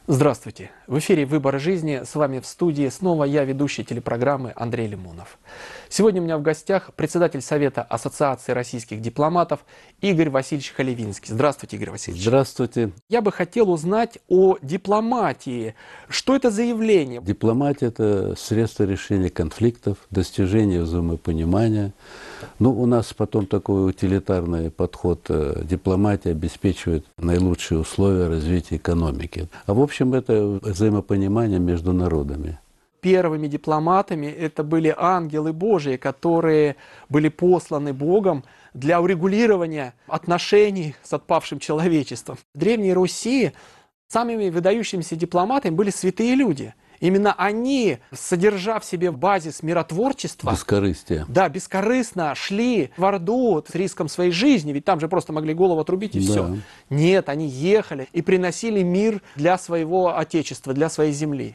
Здравствуйте! В эфире «Выбор жизни». С вами в студии снова я, ведущий телепрограммы Андрей Лимонов. Сегодня у меня в гостях председатель Совета Ассоциации российских дипломатов Игорь Васильевич Халевинский. Здравствуйте, Игорь Васильевич. Здравствуйте. Я бы хотел узнать о дипломатии. Что это за явление? Дипломатия – это средство решения конфликтов, достижения взаимопонимания. У нас потом такой утилитарный подход. Дипломатия обеспечивает наилучшие условия развития экономики. А в общем, это взаимопонимание между народами. Первыми дипломатами это были ангелы Божии, которые были посланы Богом для урегулирования отношений с отпавшим человечеством. В Древней Руси самыми выдающимися дипломатами были святые люди. Именно они, содержав в себе базис миротворчества, бескорыстие. Да, бескорыстно шли в Орду с риском своей жизни, ведь там же просто могли голову отрубить и все. Нет, они ехали и приносили мир для своего отечества, для своей земли.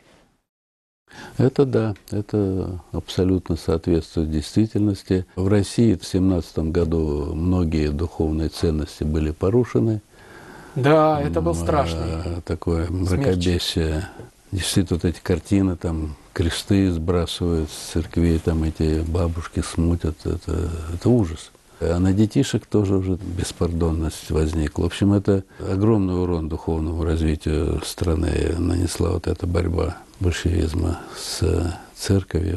Это да, это абсолютно соответствует действительности. В России в 17 году многие духовные ценности были порушены. Да, это был страшный такое мракобесие. Действительно, вот эти картины, там, кресты сбрасывают с церквей, там эти бабушки смутят, это ужас. А на детишек тоже уже беспардонность возникла. В общем, это огромный урон духовному развитию страны нанесла вот эта борьба большевизма с церковью.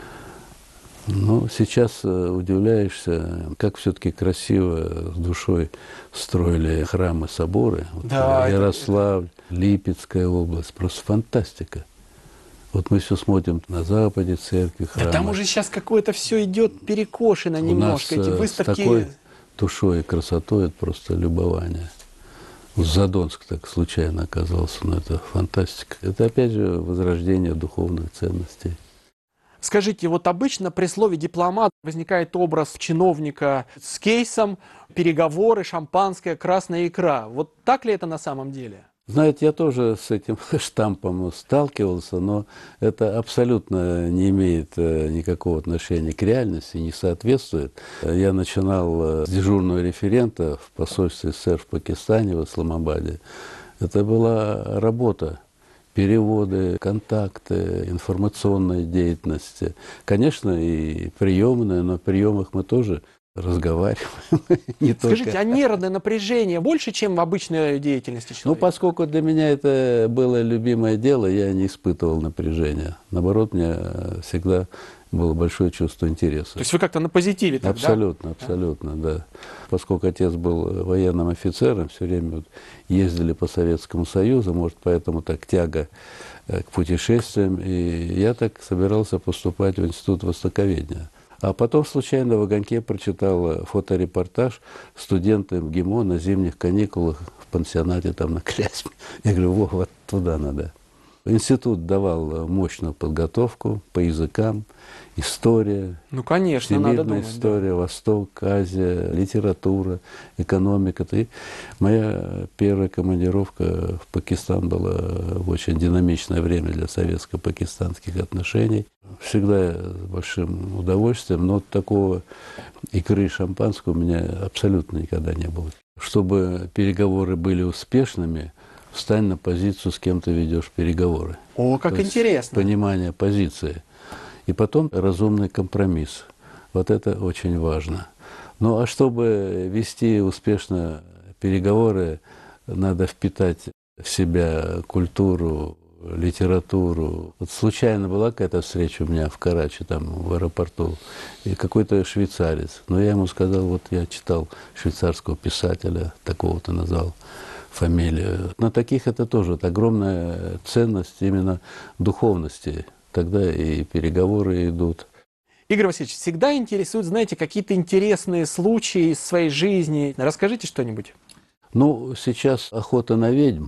Но сейчас удивляешься, как все-таки красиво с душой строили храмы, соборы. Да, Ярославль, Липецкая область, просто фантастика. Вот мы все смотрим на Западе, церкви, храмы. Да там уже сейчас какое-то все идет перекошено немножко. Эти выставки. С такой душой и красотой это просто любование. Задонск так случайно оказался, но это фантастика. Это опять же возрождение духовных ценностей. Скажите, вот обычно при слове «дипломат» возникает образ чиновника с кейсом, переговоры, шампанское, красная икра. Вот так ли это на самом деле? Знаете, я тоже с этим штампом сталкивался, но это абсолютно не имеет никакого отношения к реальности, не соответствует. Я начинал с дежурного референта в посольстве СССР в Пакистане, в Исламабаде. Это была работа. Переводы, контакты, информационная деятельность. Конечно, и приемные, но в приемах мы тоже разговариваем. Скажите, а нервное напряжение больше, чем в обычной деятельности человека? Поскольку для меня это было любимое дело, я не испытывал напряжения. Наоборот, у меня всегда было большое чувство интереса. То есть вы как-то на позитиве тогда? Абсолютно, абсолютно, да. Поскольку отец был военным офицером, все время ездили по Советскому Союзу, может, поэтому так тяга к путешествиям. И я так собирался поступать в Институт востоковедения. А потом случайно в «Огоньке» прочитал фоторепортаж студенты МГИМО на зимних каникулах в пансионате там на Клязьме. Я говорю, вот туда надо. Институт давал мощную подготовку по языкам, история, конечно, надо думать, история, да. Восток, Азия, литература, экономика. И моя первая командировка в Пакистан была в очень динамичное время для советско-пакистанских отношений. Всегда с большим удовольствием, но такого икры и шампанского у меня абсолютно никогда не было. Чтобы переговоры были успешными, встань на позицию, с кем ты ведешь переговоры. О, как интересно. Понимание позиции. И потом разумный компромисс. Вот это очень важно. Ну, а чтобы вести успешно переговоры, надо впитать в себя культуру, литературу. Вот случайно была какая-то встреча у меня в Карачи, там, в аэропорту, и какой-то швейцарец. Но я ему сказал, вот я читал швейцарского писателя, такого-то назвал фамилию. На таких это тоже вот огромная ценность именно духовности. Тогда и переговоры идут. Игорь Васильевич, всегда интересуют, знаете, какие-то интересные случаи из своей жизни. Расскажите что-нибудь. Сейчас охота на ведьм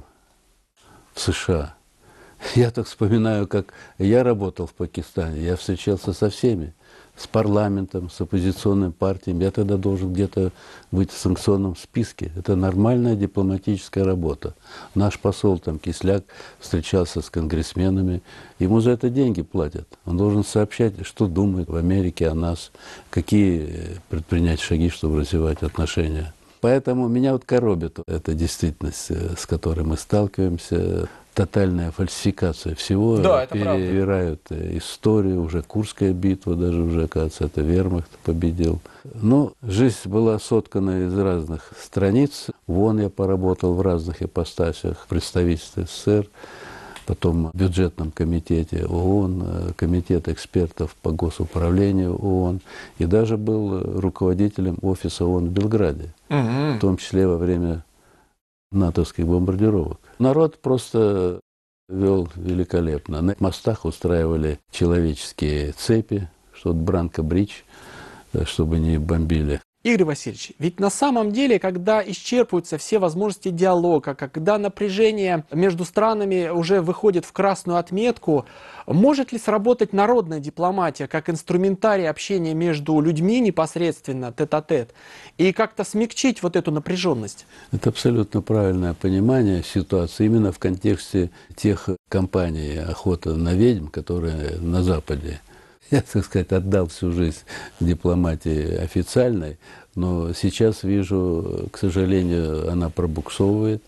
в США. Я так вспоминаю, как я работал в Пакистане. Я встречался со всеми. С парламентом, с оппозиционными партиями. Я тогда должен где-то быть в санкционном списке. Это нормальная дипломатическая работа. Наш посол, там, Кисляк, встречался с конгрессменами. Ему за это деньги платят. Он должен сообщать, что думает в Америке о нас, какие предпринять шаги, чтобы развивать отношения. Поэтому меня вот коробит эта действительность, с которой мы сталкиваемся. тотальная фальсификация всего. Да, это правда. Перевирают историю, уже Курская битва, даже уже, оказывается, это вермахт победил. Но жизнь была соткана из разных страниц. В ООН я поработал в разных ипостасях, в представительстве СССР, потом в бюджетном комитете ООН, комитет экспертов по госуправлению ООН, и даже был руководителем офиса ООН в Белграде, в том числе во время натовских бомбардировок. Народ просто вел великолепно. На мостах устраивали человеческие цепи, что-то Бранко-Бридж, чтобы не бомбили. Игорь Васильевич, ведь на самом деле, когда исчерпываются все возможности диалога, когда напряжение между странами уже выходит в красную отметку, может ли сработать народная дипломатия как инструментарий общения между людьми непосредственно, тет-а-тет, и как-то смягчить вот эту напряженность? Это абсолютно правильное понимание ситуации именно в контексте тех кампаний «Охота на ведьм», которые на Западе. Я, так сказать, отдал всю жизнь дипломатии официальной, но сейчас вижу, к сожалению, она пробуксовывает.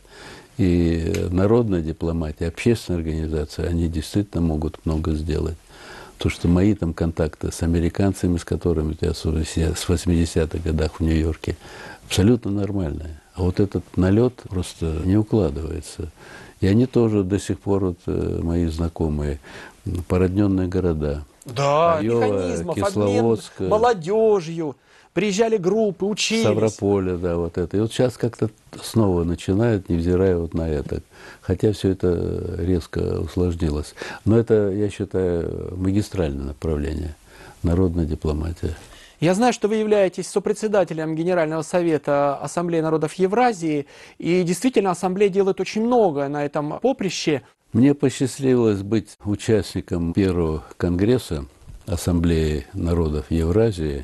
И народная дипломатия, общественные организации, они действительно могут много сделать. То, что мои там контакты с американцами, с которыми я с 80-х годах в Нью-Йорке, абсолютно нормальные. А вот этот налет просто не укладывается. И они тоже до сих пор, вот, мои знакомые, породненные города. Да, Айова, механизмов, Кисловодск, обмен молодежью, приезжали группы, учились. Ставрополе, да, вот это. И вот сейчас как-то снова начинают, невзирая вот на это. Хотя все это резко усложнилось. Но это, я считаю, магистральное направление. Народная дипломатия. Я знаю, что вы являетесь сопредседателем Генерального совета Ассамблеи народов Евразии, и действительно Ассамблея делает очень много на этом поприще. Мне посчастливилось быть участником первого конгресса Ассамблеи народов Евразии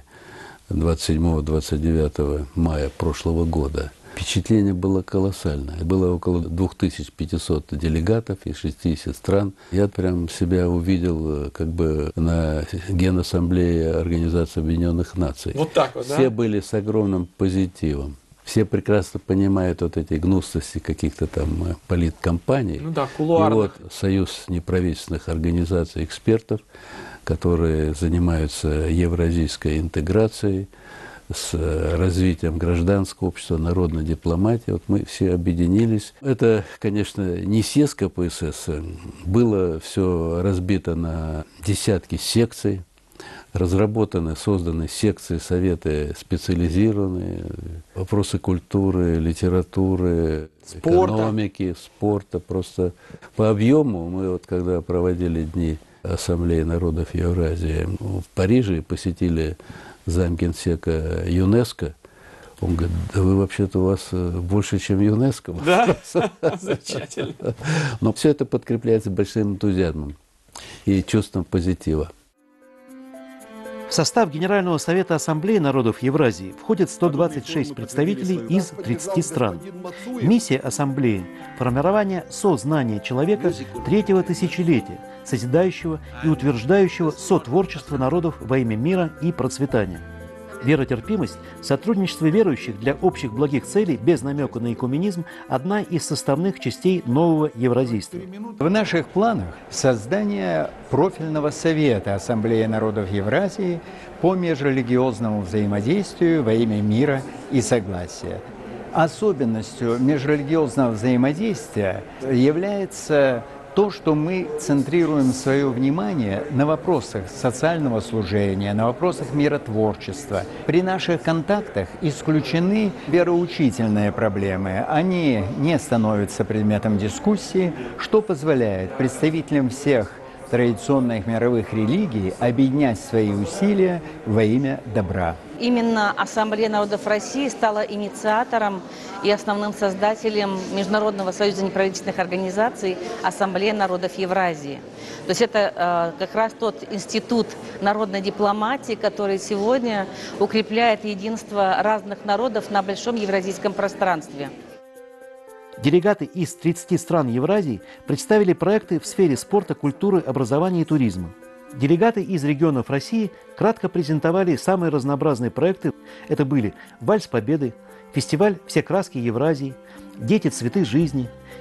27-29 мая прошлого года. Впечатление было колоссальное. Было около 2500 делегатов из 60 стран. Я прям себя увидел как бы на Генассамблее Организации Объединенных Наций. Вот так вот, да? Все были с огромным позитивом. Все прекрасно понимают вот эти гнусности каких-то там политкомпаний. Ну да, кулуарных. И вот Союз неправительственных организаций экспертов, которые занимаются евразийской интеграцией, с развитием гражданского общества, народной дипломатии. Вот мы все объединились. Это, конечно, не съезд КПСС. Было все разбито на десятки секций. Разработаны, созданы секции, советы специализированные. Вопросы культуры, литературы, экономики, спорта. Просто по объему мы вот когда проводили дни Ассамблеи народов Евразии в Париже и посетили замгенсека ЮНЕСКО, он говорит, да вы вообще-то у вас больше, чем ЮНЕСКО. Да? Замечательно. Но все это подкрепляется большим энтузиазмом и чувством позитива. В состав Генерального совета Ассамблеи народов Евразии входит 126 представителей из 30 стран. Миссия Ассамблеи – формирование сознания человека третьего тысячелетия, созидающего и утверждающего сотворчество народов во имя мира и процветания. Веротерпимость, сотрудничество верующих для общих благих целей без намека на экуменизм – одна из составных частей нового евразийства. В наших планах создание профильного совета Ассамблеи народов Евразии по межрелигиозному взаимодействию во имя мира и согласия. Особенностью межрелигиозного взаимодействия является то, что мы центрируем свое внимание на вопросах социального служения, на вопросах миротворчества. При наших контактах исключены вероучительные проблемы. Они не становятся предметом дискуссии, что позволяет представителям всех традиционных мировых религий объединять свои усилия во имя добра. Именно Ассамблея народов России стала инициатором и основным создателем Международного союза неправительственных организаций Ассамблея народов Евразии. То есть это как раз тот институт народной дипломатии, который сегодня укрепляет единство разных народов на большом евразийском пространстве. Делегаты из 30 стран Евразии представили проекты в сфере спорта, культуры, образования и туризма. Делегаты из регионов России кратко презентовали самые разнообразные проекты. Это были «Вальс Победы», фестиваль «Все краски Евразии», «Дети, цветы жизни»,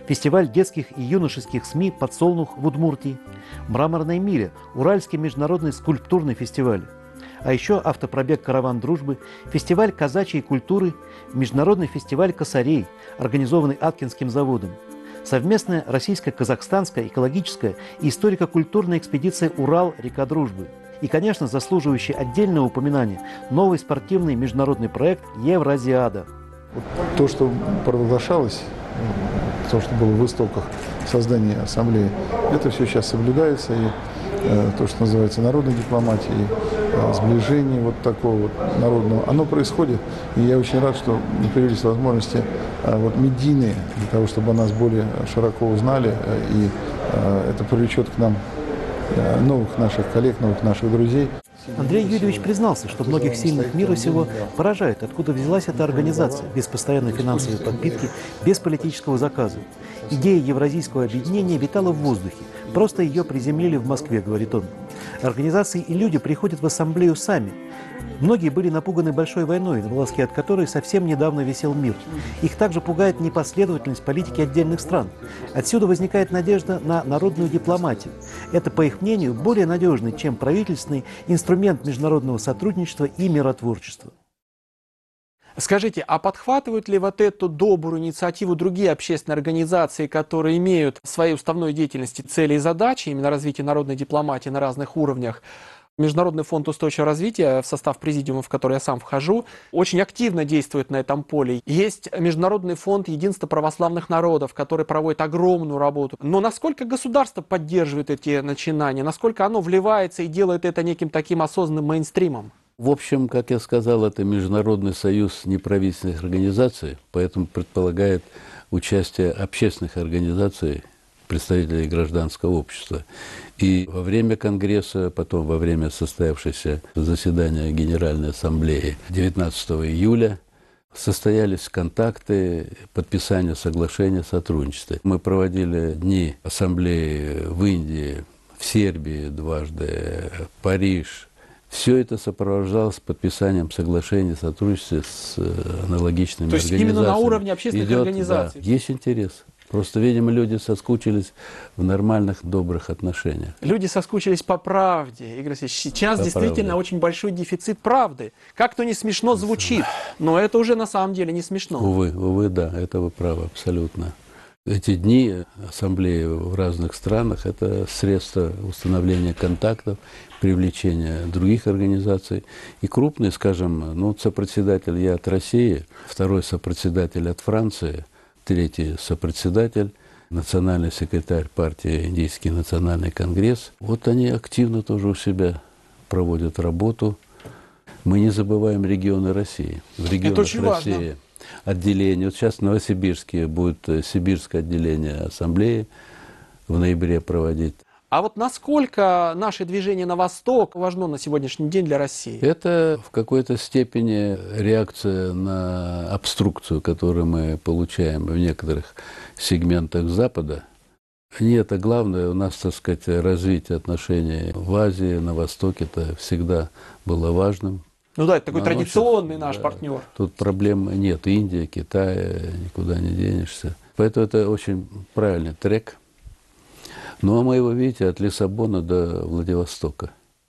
фестиваль детских и юношеских СМИ «Подсолнух» в Удмуртии, «Мраморная миля», Уральский международный скульптурный фестиваль. А еще автопробег «Караван дружбы», фестиваль казачьей культуры, международный фестиваль косарей, организованный Аткинским заводом, совместная российско-казахстанская экологическая и историко-культурная экспедиция «Урал-река дружбы». И, конечно, заслуживающий отдельного упоминания новый спортивный международный проект «Евразиада». То, что провозглашалось, то, что было в истоках создания ассамблеи, это все сейчас соблюдается. И то, что называется народной дипломатией, сближение вот такого вот народного, оно происходит. И я очень рад, что появились возможности вот медийные, для того, чтобы о нас более широко узнали. И это привлечет к нам новых наших коллег, новых наших друзей. Андрей Юрьевич признался, что многих сильных мира сего поражает, откуда взялась эта организация, без постоянной финансовой подпитки, без политического заказа. Идея евразийского объединения витала в воздухе, просто ее приземлили в Москве, говорит он. Организации и люди приходят в ассамблею сами. Многие были напуганы большой войной, на волоске от которой совсем недавно висел мир. Их также пугает непоследовательность политики отдельных стран. Отсюда возникает надежда на народную дипломатию. Это, по их мнению, более надежный, чем правительственный инструмент международного сотрудничества и миротворчества. Скажите, а подхватывают ли вот эту добрую инициативу другие общественные организации, которые имеют в своей уставной деятельности цели и задачи, именно развитие народной дипломатии на разных уровнях? Международный фонд устойчивого развития, в состав президиума, в который я сам вхожу, очень активно действует на этом поле. Есть Международный фонд Единства православных народов, который проводит огромную работу. Но насколько государство поддерживает эти начинания, насколько оно вливается и делает это неким таким осознанным мейнстримом? В общем, как я сказал, это Международный союз неправительственных организаций, поэтому предполагает участие общественных организаций, представителей гражданского общества. И во время Конгресса, потом во время состоявшегося заседания Генеральной Ассамблеи 19 июля состоялись контакты, подписание соглашения о сотрудничестве. Мы проводили дни Ассамблеи в Индии, в Сербии дважды, Париж. Все это сопровождалось подписанием соглашений о сотрудничестве с аналогичными организациями. То есть именно на уровне общественных организаций? Да, есть интерес. Просто, видимо, люди соскучились в нормальных, добрых отношениях. Люди соскучились по правде. Игорь Алексеевич, сейчас действительно очень большой дефицит правды. Как-то не смешно звучит, но это уже на самом деле не смешно. Увы, да, это вы правы, абсолютно. Эти дни ассамблеи в разных странах – это средство установления контактов, привлечения других организаций. И крупные, скажем, сопредседатель я от России, второй сопредседатель от Франции, третий сопредседатель, национальный секретарь партии Индийский национальный конгресс. Вот они активно тоже у себя проводят работу. Мы не забываем регионы России. В регионах России важно. Отделение. Вот сейчас в Новосибирске будет сибирское отделение ассамблеи в ноябре проводить. А вот насколько наше движение на восток важно на сегодняшний день для России? Это в какой-то степени реакция на обструкцию, которую мы получаем в некоторых сегментах Запада. Не это главное, у нас, так сказать, развитие отношений в Азии, на Востоке, это всегда было важным. Ну да, это такой традиционный наш партнер. Тут проблем нет. Индия, Китай, никуда не денешься. Поэтому это очень правильный трек. Ну, а мы его, видите, от Лиссабона до Владивостока.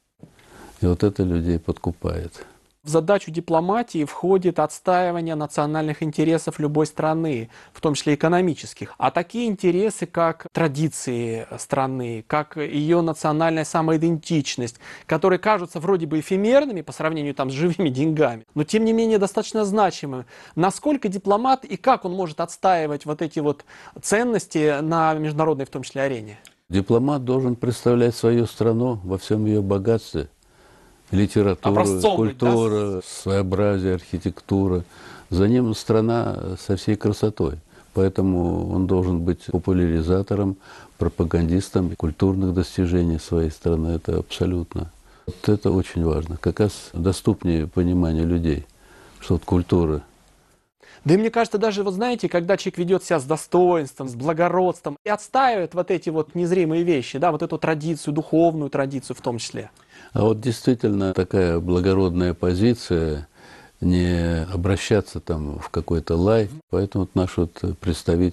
И вот это людей подкупает. В задачу дипломатии входит отстаивание национальных интересов любой страны, в том числе экономических. А такие интересы, как традиции страны, как ее национальная самоидентичность, которые кажутся вроде бы эфемерными по сравнению с живыми деньгами, но тем не менее достаточно значимыми. Насколько дипломат и как он может отстаивать вот эти вот ценности на международной, в том числе, арене? Дипломат должен представлять свою страну во всем ее богатстве. Литература, культура, своеобразие, архитектура. За ним страна со всей красотой. Поэтому он должен быть популяризатором, пропагандистом культурных достижений своей страны. Это абсолютно. Вот это очень важно. Как раз доступнее пониманию людей, что вот культура. Да и мне кажется, даже, вот знаете, когда человек ведет себя с достоинством, с благородством и отстаивает вот эти вот незримые вещи, да, вот эту традицию, духовную традицию в том числе. А вот действительно такая благородная позиция, не обращаться там в какой-то лай. Поэтому вот наши вот представители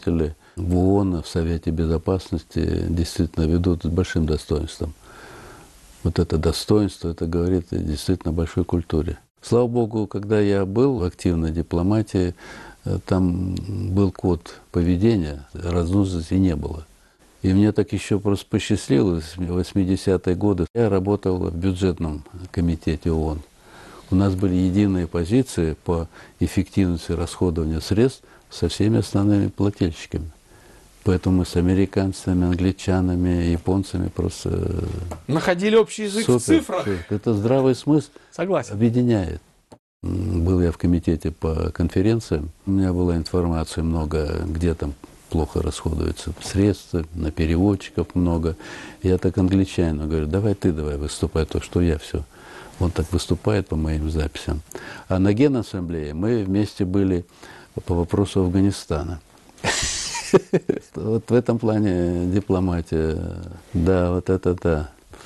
в ООН, в Совете Безопасности действительно ведут с большим достоинством. Вот это достоинство, это говорит действительно о большой культуре. Слава Богу, когда я был в активной дипломатии, там был код поведения, разнузности не было. И мне так еще просто посчастливилось, в 80-е годы я работал в бюджетном комитете ООН. У нас были единые позиции по эффективности расходования средств со всеми основными плательщиками. Поэтому мы с американцами, англичанами, японцами просто... Находили общий язык в цифрах. Это здравый смысл. Согласен. Объединяет. Был я в комитете по конференциям. У меня была информация много, где там плохо расходуются средства, на переводчиков много. Я так англичанину говорю, давай выступай, то что я все. Он так выступает по моим записям. А на Генассамблее мы вместе были по вопросу Афганистана. Вот в этом плане дипломатия, да, вот это да.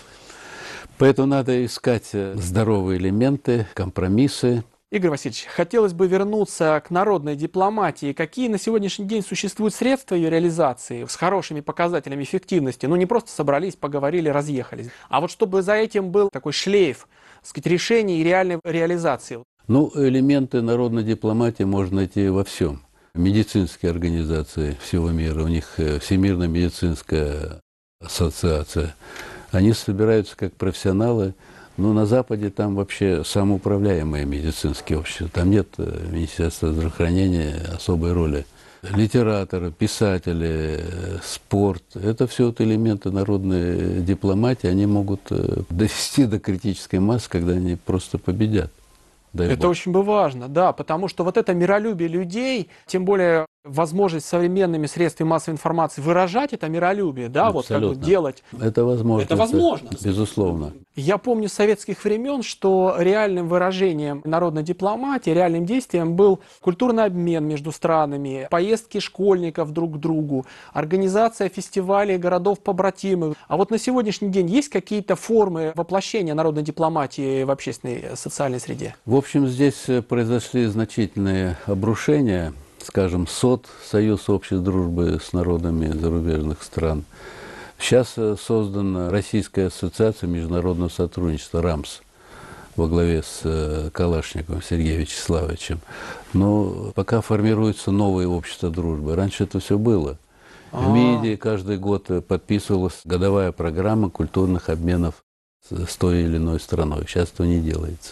Поэтому надо искать здоровые элементы, компромиссы. Игорь Васильевич, хотелось бы вернуться к народной дипломатии. Какие на сегодняшний день существуют средства ее реализации с хорошими показателями эффективности? Ну, не просто собрались, поговорили, разъехались. А вот чтобы за этим был такой шлейф, так сказать, решений и реальной реализации. Ну, элементы народной дипломатии можно найти во всем. Медицинские организации всего мира, у них Всемирная медицинская ассоциация, они собираются как профессионалы, но на Западе там вообще самоуправляемые медицинские общества, там нет Министерства здравоохранения особой роли. Литераторы, писатели, спорт – это все вот элементы народной дипломатии, они могут довести до критической массы, когда они просто победят. Это очень бы важно, да, потому что вот это миролюбие людей, тем более возможность современными средствами массовой информации выражать это миролюбие, да, абсолютно. вот как бы делать. Это возможно. Это возможно. Безусловно. Я помню с советских времен, что реальным выражением народной дипломатии, реальным действием был культурный обмен между странами, поездки школьников друг к другу, организация фестивалей городов-побратимых. А вот на сегодняшний день есть какие-то формы воплощения народной дипломатии в общественной социальной среде? В общем, здесь произошли значительные обрушения. Скажем, СОД, Союз общей дружбы с народами зарубежных стран. Сейчас создана Российская ассоциация международного сотрудничества, РАМС, во главе с Калашниковым Сергеем Вячеславовичем. Но пока формируется новое общество дружбы. Раньше это все было. В МИДе каждый год подписывалась годовая программа культурных обменов с той или иной страной. Сейчас этого не делается.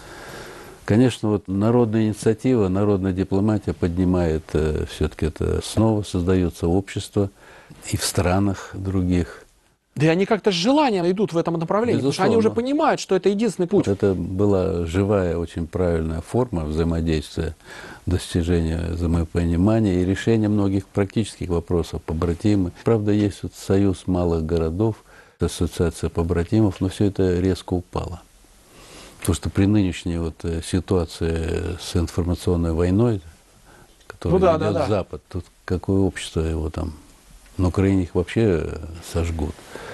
Конечно, вот народная инициатива, народная дипломатия поднимает, все-таки это снова создается общество и в странах других. Да и они как-то с желанием идут в этом направлении, Безусловно. потому что они уже понимают, что это единственный путь. Это была живая, очень правильная форма взаимодействия, достижения взаимопонимания и решения многих практических вопросов, побратимы. Правда, есть вот союз малых городов, ассоциация побратимов, но все это резко упало. Потому что при нынешней вот ситуации с информационной войной, которая идет Запад, тут какое общество его там, на Украине их вообще сожгут.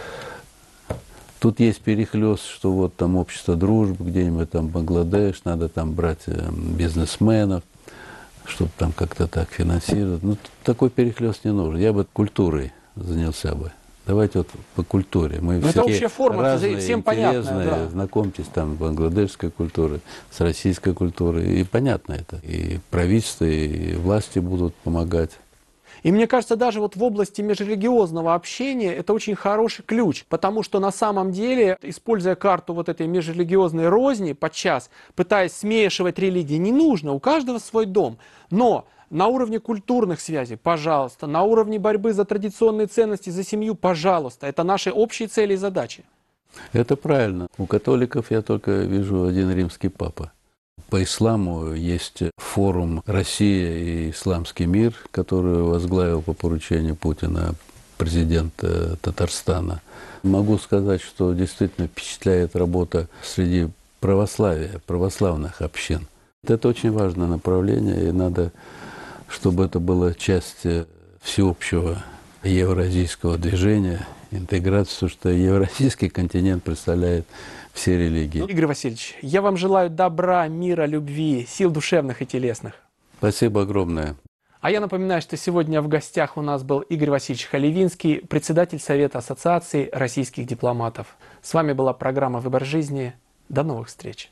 Тут есть перехлёст, что вот там общество дружбы, где-нибудь там Бангладеш, надо там брать бизнесменов, чтобы там как-то так финансировать. Ну, такой перехлёст не нужен. Я бы культурой занялся бы. Давайте вот по культуре. Мы все это общая форма, разные, всем понятно. Да. Знакомьтесь там с бангладешской культурой, с российской культурой. И понятно это. И правительство, и власти будут помогать. И мне кажется, даже вот в области межрелигиозного общения это очень хороший ключ, потому что на самом деле, используя карту вот этой межрелигиозной розни подчас, пытаясь смешивать религии, не нужно, у каждого свой дом. Но на уровне культурных связей, пожалуйста, на уровне борьбы за традиционные ценности, за семью, пожалуйста, это наши общие цели и задачи. Это правильно. У католиков я только вижу один римский папа. По исламу есть форум «Россия и исламский мир», который возглавил по поручению Путина президент Татарстана. Могу сказать, что действительно впечатляет работа среди православия, православных общин. Это очень важное направление, и надо, чтобы это была часть всеобщего евразийского движения, интеграции, потому что евразийский континент представляет все религии. Игорь Васильевич, я вам желаю добра, мира, любви, сил душевных и телесных. Спасибо огромное. А я напоминаю, что сегодня в гостях у нас был Игорь Васильевич Халивинский, председатель Совета Ассоциации российских дипломатов. С вами была программа «Выбор жизни». До новых встреч!